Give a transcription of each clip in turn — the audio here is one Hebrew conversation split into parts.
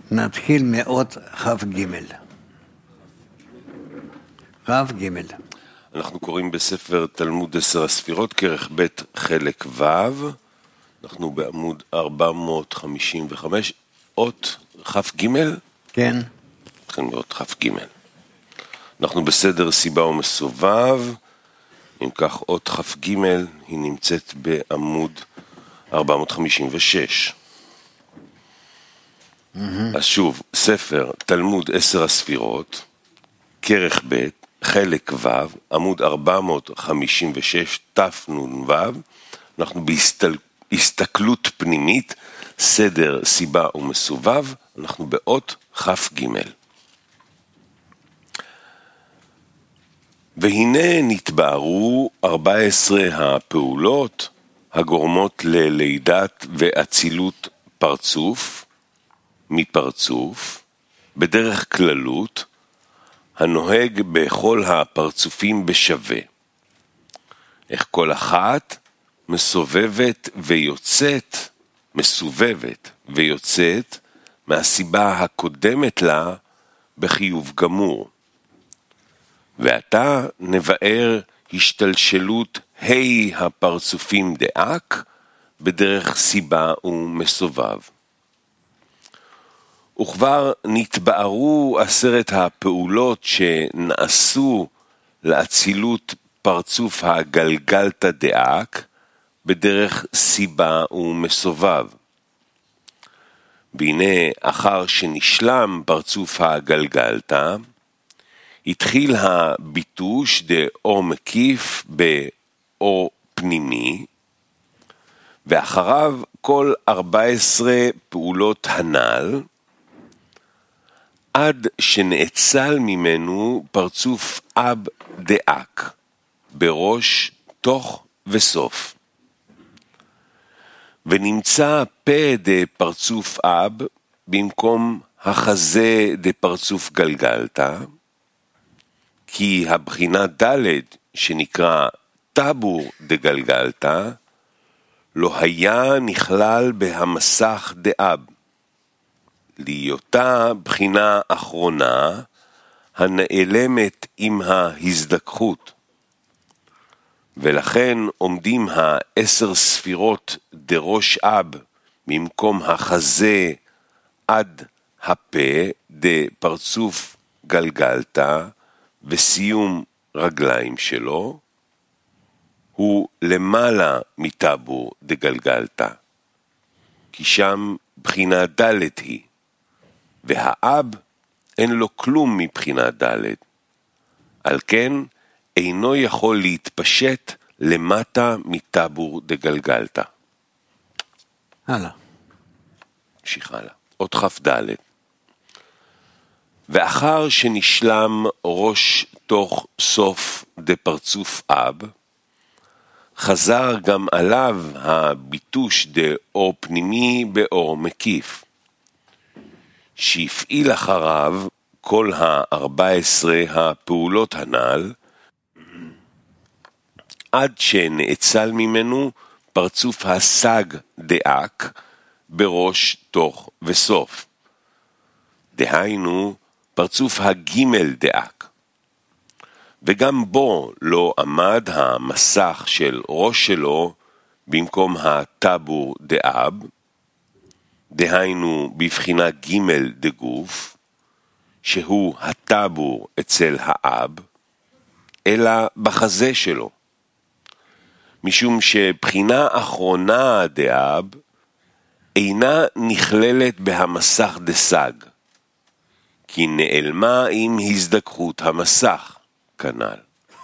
נתחיל מאות כ"ג. כ"ג. אנחנו קוראים בספר תלמוד 10 הספירות, כרך ב' חלק ו', אנחנו בעמוד 455, אות כ"ג? כן. נתחיל מאות כ"ג. אנחנו בסדר סיבה ומסובב, אם כך אות כ"ג היא נמצאת בעמוד 456. אז שוב, ספר תלמוד 10 הספירות, כרך ב' חלק ו', עמוד 456 תנ"ו, אנחנו בהסתכלות פנימית, סדר סיבה ומסובב, אנחנו באות כ"ג. והנה נתבהרו 14 הפעולות הגורמות ללידת ואצילות פרצוף מפרצוף, בדרך כללות, הנוהג בכל הפרצופים בשווה. איך כל אחת מסובבת ויוצאת מהסיבה הקודמת לה בחיוב גמור. ועתה נבאר השתלשלות הפרצופים דאק בדרך סיבה ומסובב. וכבר נתבארו 10 הפעולות שנעשו לאצילות פרצוף הגלגלתא דאק בדרך סיבה ומסובב. והנה אחר שנשלם פרצוף הגלגלתא, התחיל הביטוש דאור מקיף באור פנימי, ואחריו כל 14 פעולות הנ"ל, עד שנאצל ממנו פרצוף אב דאק, בראש, תוך וסוף. ונמצא פה דפרצוף אב במקום החזה דפרצוף גלגלתא, כי הבחינה ד' שנקרא טבור דגלגלתא, לא היה נכלל בהמסך דאב, להיותה בחינה אחרונה הנעלמת עם ההזדככות. ולכן עומדים 10 ספירות דראש אב במקום החזה עד הפה דפרצוף גלגלתא וסיום רגליים שלו, הוא למעלה מטבור דגלגלתא, כי שם בחינה ד' היא, והאב אין לו כלום מבחינה ד', על כן אינו יכול להתפשט למטה מטבור דגלגלתא. הלאה. נמשיך הלאה. אות כ"ד. ואחר שנשלם ראש תוך סוף דפרצוף אב, חזר גם עליו הביטוש דאור פנימי באור מקיף, שהפעיל אחריו כל 14 הפעולות הנ"ל, עד שנאצל ממנו פרצוף הסג דאק בראש, תוך וסוף. דהיינו פרצוף הגימל דאק. וגם בו לא עמד המסך של ראש שלו במקום הטבור דאב, דהיינו בבחינה גימל דגוף, שהוא הטבור אצל האב, אלא בחזה שלו. משום שבחינה אחרונה דאב אינה נכללת בהמסך דסג, כי נעלמה עם הזדככות המסך כנ"ל.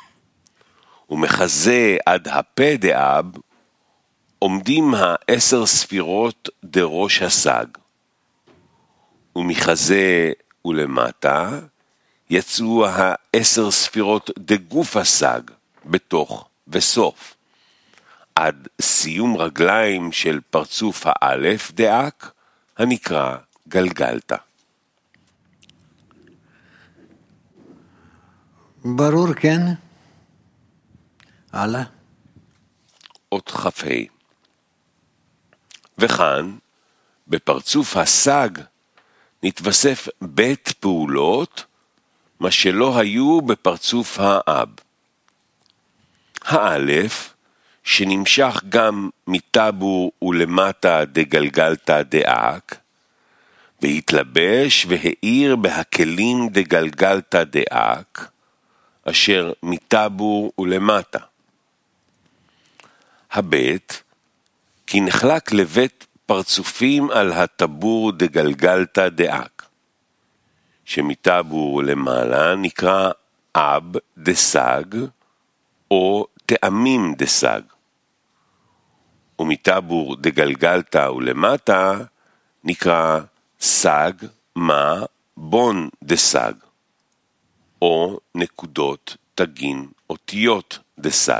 ומחזה עד הפה דאב עומדים 10 ספירות דראש הסג, ומחזה ולמטה יצאו 10 ספירות דגוף הסג בתוך וסוף, עד סיום רגליים של פרצוף האלף דאק הנקרא גלגלתא. ברור, כן? הלאה. אות כ"ה. וכאן בפרצוף הסג נתווסף בית פעולות, מה שלא היו בפרצוף האב. האלף, שנמשך גם מטבור ולמטה דגלגלתא דאק, והתלבש והאיר בהכלים דגלגלתא דאק, אשר מטבור ולמטה. הבית, כי נחלק לבית פרצופים על הטבור דגלגלתא דאק, שמטבור ולמעלה נקרא אב דסג, או טעמים דסג, ומטבור דגלגלתא ולמטה נקרא סג מה בון דסג, או נקודות תגין אותיות דסג.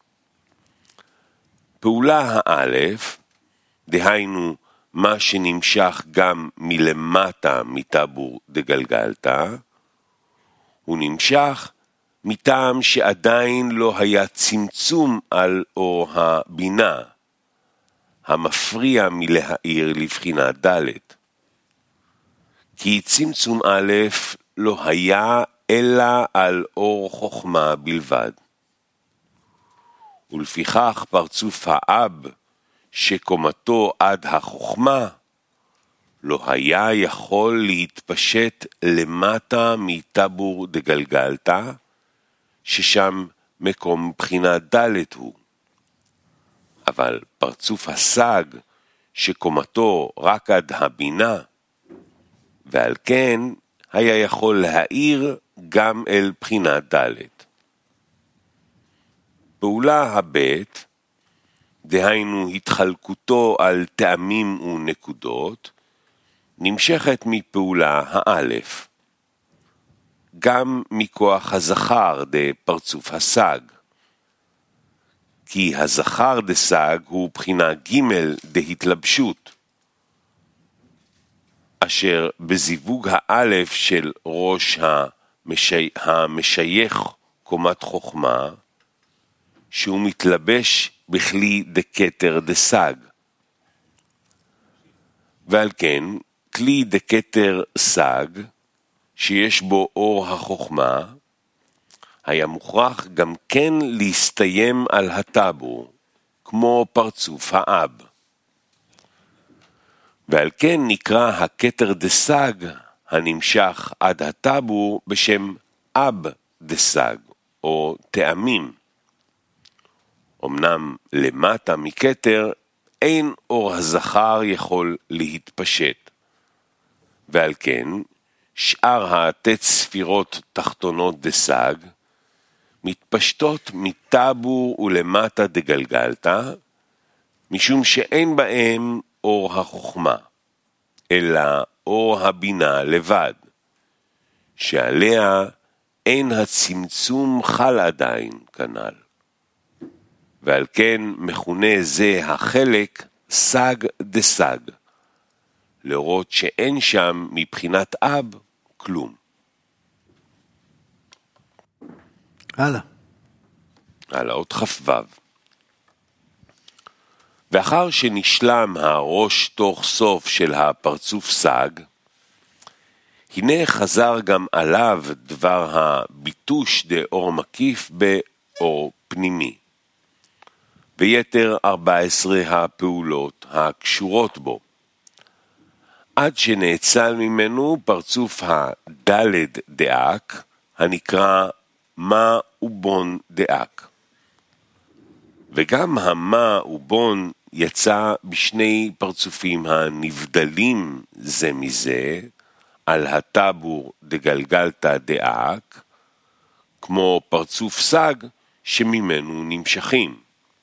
פעולה האלף, דהיינו מה שנמשך גם מלמטה מטבור דגלגלתא, הוא נמשך מטעם שעדיין לא היה צמצום על אור הבינה, המפריע מלהאיר לבחינה ד', כי צמצום א' לא היה אלא על אור חוכמה בלבד. ולפיכך פרצוף האב שקומתו עד החוכמה לא היה יכול להתפשט למטה מטבור דגלגלתא, ששם מקום בחינה ד' הוא. אבל פרצוף הסג שקומתו רק עד הבינה, ועל כן היה יכול להאיר גם אל בחינה ד'. פעולה הבית, דהיינו התחלקותו על טעמים ונקודות, נמשכת מפעולה האלף, גם מכוח הזכר דפרצוף הסג, כי הזכר דסג הוא בחינה ג' דהתלבשות, אשר בזיווג האלף של ראש המשייך קומת חוכמה, שהוא מתלבש בכלי דקטר דסג. ועל כן, כלי דקטר סג, שיש בו אור החוכמה, היה מוכרח גם כן להסתיים על הטבור, כמו פרצוף האב. ועל כן נקרא הכתר דסג הנמשך עד הטבור בשם אב דסג, או טעמים. אמנם למטה מכתר אין אור הזכר יכול להתפשט, ועל כן שאר התת ספירות תחתונות דסג מתפשטות מטבור ולמטה דגלגלתא, משום שאין בהם אור החוכמה, אלא אור הבינה לבד, שעליה אין הצמצום חל עדיין כנ"ל. ועל כן מכונה זה החלק סג דסג, לראות שאין שם מבחינת אב כלום. הלאה. הלאה, עוד כ"ו. ואחר שנשלם הראש תוך סוף של הפרצוף סג, הנה חזר גם עליו דבר הביטוש דאור מקיף באור פנימי, ויתר 14 הפעולות הקשורות בו, עד שנאצל ממנו פרצוף הדלת דאק, הנקרא מה ובון דאק. וגם המה ובון יצא בשני פרצופים הנבדלים זה מזה, על הטבור דגלגלתא דאק, כמו פרצוף סג שממנו נמשכים.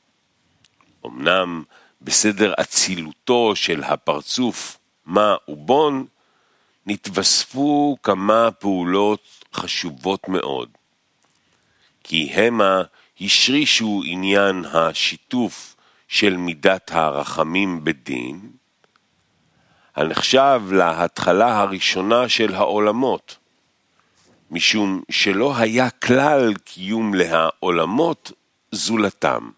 אמנם בסדר אצילותו של הפרצוף מה ובון, נתווספו כמה פעולות חשובות מאוד, כי המה השרישו עניין השיתוף של מידת הרחמים בדין, הנחשב להתחלה הראשונה של העולמות, משום שלא היה כלל קיום להעולמות זולתם.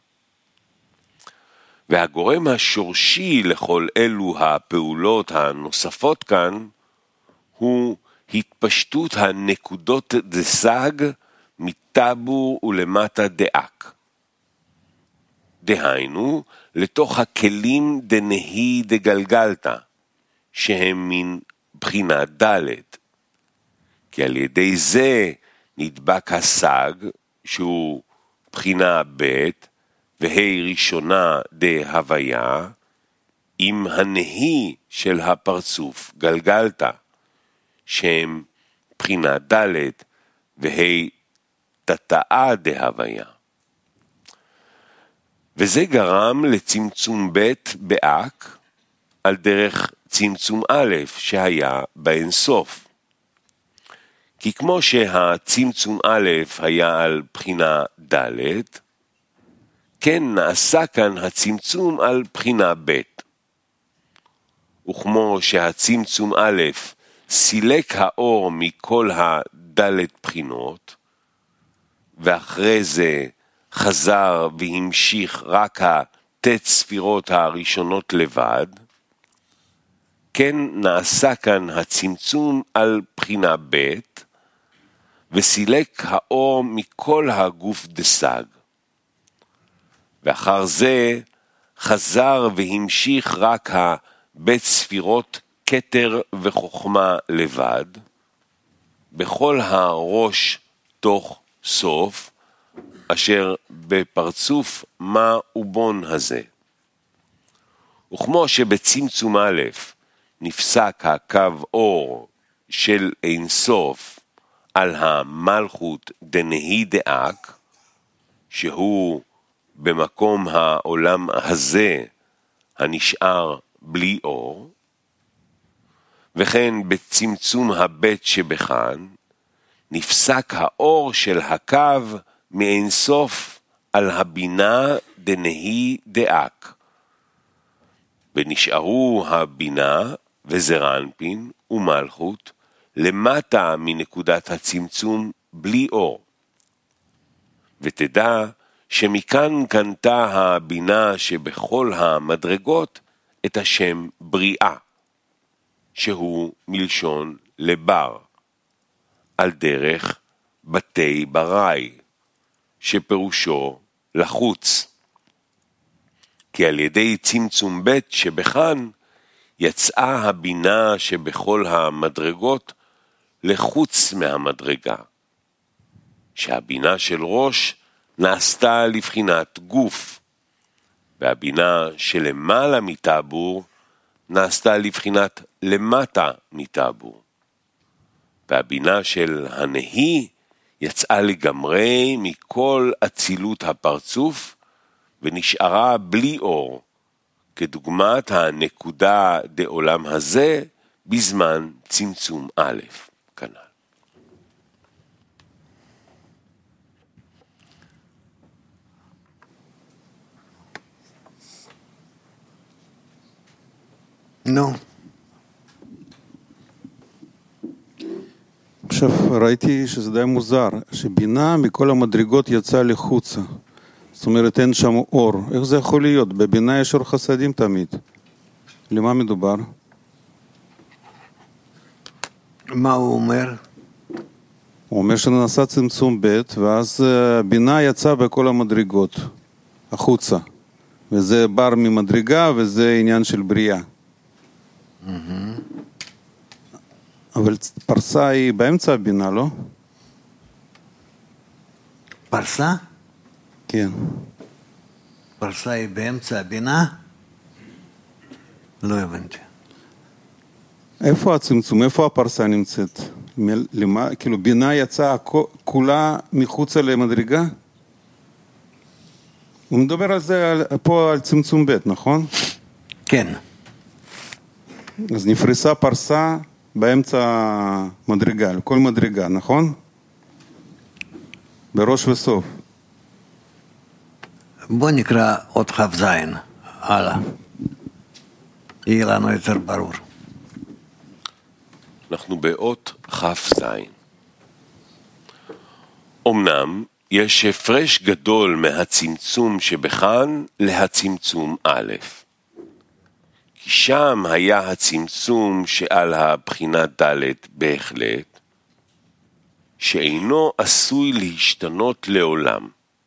והגורם השורשי לכל אלו הפעולות הנוספות כאן, הוא התפשטות הנקודות דסג מטבור ולמטה דאק. דהיינו, לתוך הכלים דנהי דגלגלתא, שהם מן בחינה ד', כי על ידי זה נדבק הסג, שהוא בחינה ב', והי ראשונה דהוויה, עם הנהי של הפרצוף גלגלתא, שהם בחינה ד', והי תתאה דהוויה. וזה גרם לצמצום ב' באק, על דרך צמצום א' שהיה באינסוף. כי כמו שהצמצום א' היה על בחינה ד', כן נעשה כאן הצמצום על בחינה ב'. וכמו שהצמצום א' סילק האור מכל הד' בחינות, ואחרי זה חזר והמשיך רק התת ספירות הראשונות לבד, כן נעשה כאן הצמצום על בחינה ב', וסילק האור מכל הגוף דסג. ואחר זה חזר והמשיך רק הבית ספירות כתר וחוכמה לבד, בכל הראש תוך סוף, אשר בפרצוף מה ובון הזה. וכמו שבצמצום א' נפסק הקו אור של אינסוף על המלכות דנהי דאק, שהוא במקום העולם הזה הנשאר בלי אור, וכן בצמצום הבית שבכאן נפסק האור של הקו מאינסוף על הבינה דנהי דאק, ונשארו הבינה וזרנפין ומלכות למטה מנקודת הצמצום בלי אור. ותדע שמכאן קנתה הבינה שבכל המדרגות את השם בריאה, שהוא מלשון לבר, על דרך בתי ברי, שפירושו לחוץ. כי על ידי צמצום ב' שבכאן יצאה הבינה שבכל המדרגות לחוץ מהמדרגה, שהבינה של ראש נעשתה לבחינת גוף, והבינה שלמעלה מטבור נעשתה לבחינת למטה מטבור, והבינה של הנהי יצאה לגמרי מכל אצילות הפרצוף ונשארה בלי אור, כדוגמת הנקודה דעולם הזה בזמן צמצום א' כנ"ל. נו. עכשיו ראיתי שזה די מוזר, שבינה מכל המדרגות יצאה לחוצה. זאת אומרת אין שם אור. איך זה יכול להיות? בבינה יש אור חסדים תמיד. למה מדובר? מה הוא אומר? הוא אומר שנעשה צמצום ב' ואז בינה יצאה בכל המדרגות החוצה. וזה בר ממדרגה וזה עניין של בריאה. אבל פרסה היא באמצע הבינה, לא? פרסה? כן. פרסה היא באמצע הבינה? לא הבנתי. איפה הצמצום? איפה הפרסה נמצאת? למה? כאילו בינה יצאה כולה מחוצה למדרגה? הוא מדבר על זה פה על צמצום ב', נכון? כן. אז נפרסה פרסה באמצע מדרגה, כל מדרגה, נכון? בראש וסוף. בוא נקרא עוד כף זין, הלאה. יהיה לנו יותר ברור. אנחנו באות כף זין. אמנם יש הפרש גדול מהצמצום שבכאן להצמצום א', שם היה הצמצום שעל הבחינת ד' בהחלט, שאינו עשוי להשתנות לעולם.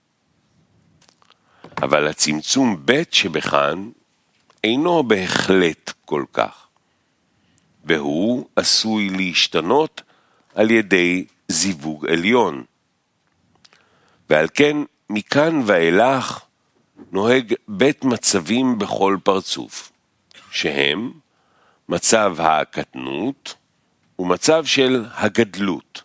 אבל הצמצום ב' שבכאן אינו בהחלט כל כך, והוא עשוי להשתנות על ידי זיווג עליון. ועל כן מכאן ואילך נוהג בית מצבים בכל פרצוף, שהם מצב הקטנות ומצב של הגדלות.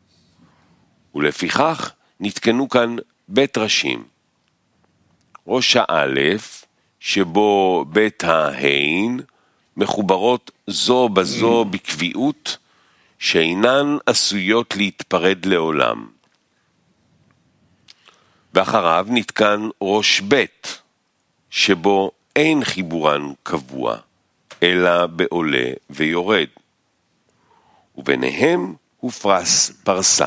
ולפיכך נתקנו כאן בית ראשים. ראש האלף, שבו בית ההין, מחוברות זו בזו בקביעות, שאינן עשויות להתפרד לעולם. ואחריו נתקן ראש בית, שבו אין חיבורן קבוע, אלא בעולה ויורד. וביניהם הופרס פרסה.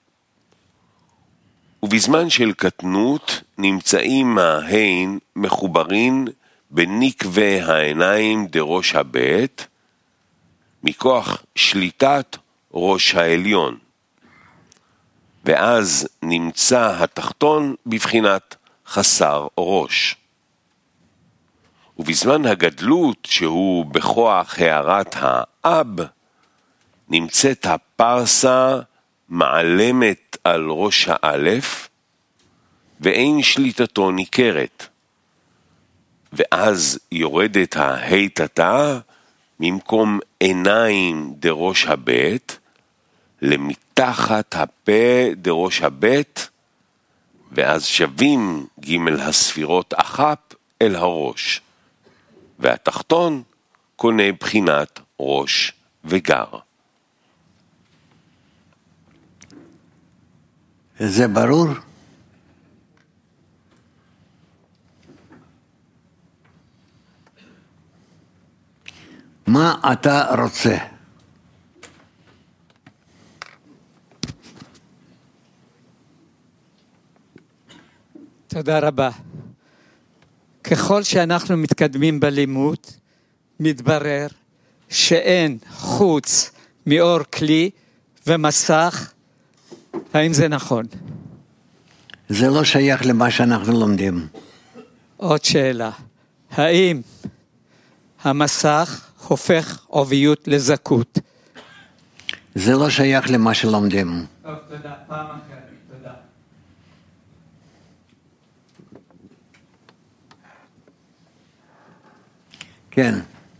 ובזמן של קטנות נמצאים ההין מחוברים בנקבי העיניים דראש הבית, מכוח שליטת ראש העליון. ואז נמצא התחתון בבחינת חסר ראש. ובזמן הגדלות שהוא בכוח הערת האב, נמצאת הפרסה מעלמת על ראש האלף, ואין שליטתו ניכרת. ואז יורדת ההיטתה ממקום עיניים דראש הבית, למתחת הפה דראש הבית, ואז שווים ג' הספירות אחת אל הראש, והתחתון קונה בחינת ראש וגר. זה ברור? מה אתה רוצה? תודה רבה. ככל שאנחנו מתקדמים בלימוד, מתברר שאין חוץ מאור כלי ומסך. האם זה נכון? זה לא שייך למה שאנחנו לומדים. עוד שאלה. האם המסך הופך עוביות לזכות? זה לא שייך למה שלומדים. טוב, תודה. פעם אחרת. תודה. כן.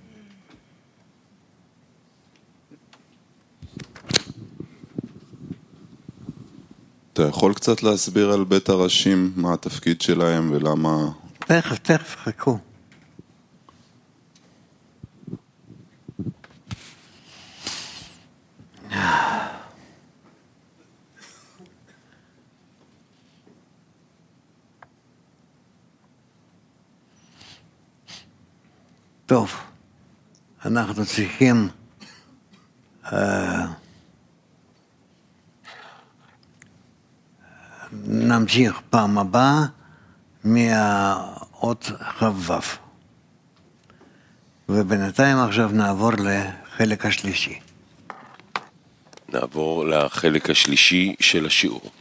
אתה יכול קצת להסביר על בית הראשים, מה התפקיד שלהם ולמה... תכף, חכו. טוב, אנחנו צריכים נמשיך פעם הבאה מהאות ח"ו. ובינתיים עכשיו נעבור לחלק השלישי. נעבור לחלק השלישי של השיעור.